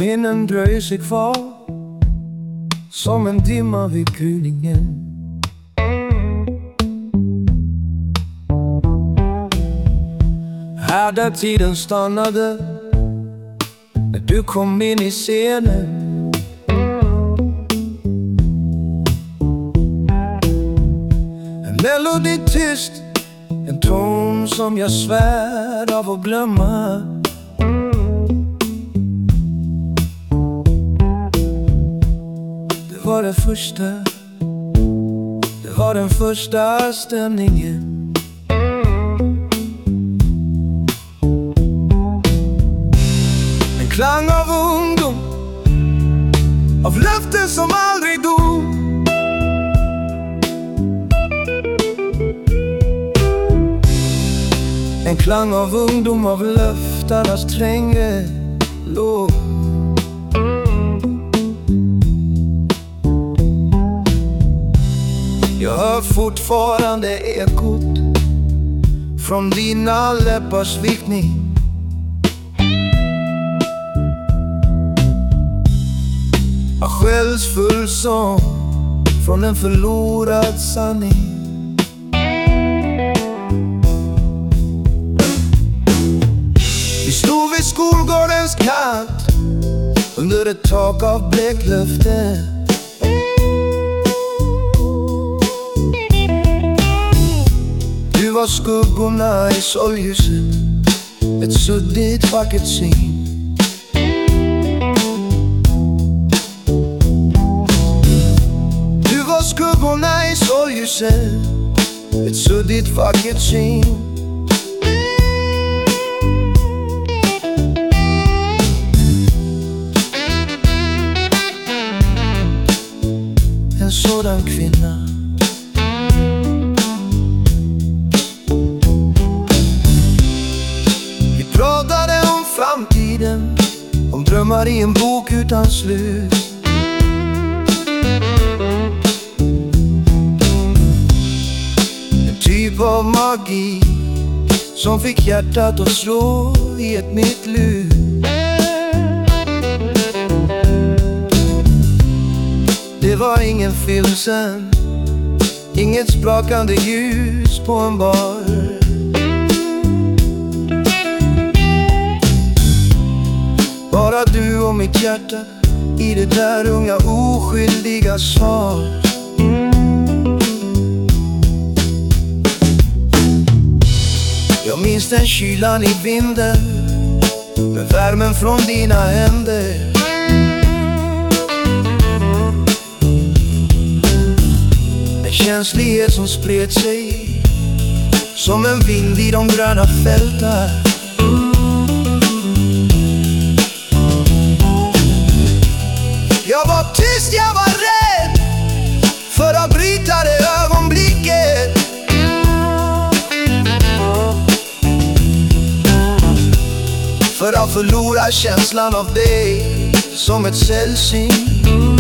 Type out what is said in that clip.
Minnen dröjer sig kvar som en dimma vid gryningen. Här där tiden stannade när du kom in i scenen. En melodi tyst, en ton som jag svär av att glömma. Det var den första stämningen. En klang av ungdom, av löften som aldrig dog. En klang av ungdom, av löftarnas trängelåg. Jag hör fortfarande ekot från dina läppars vickning. Jag skälls full sång från en förlorad sanning. Vi stod vid skolgårdens kant under ett tak av bleklöften. Du var skuggorna i solljuset, ett suddigt vackert syn. Du var skuggorna i solljuset, ett suddigt vackert syn. En sådan kvinna. Vi pratade om framtiden, om drömmar i en bok utan slut. En typ av magi som fick hjärtat att slå i ett nytt lut. Det var ingen filmscen, inget sprakande ljus på en bar. Bara du och mitt hjärta i det där unga oskyldiga svar. Jag minns den kylan i vinden, med värmen från dina händer. En känslighet som spred sig som en vind i de gröna fälten. Jag var tyst, jag var rädd för att bryta det ögonblicket. För att förlora känslan av dig som ett sällsynt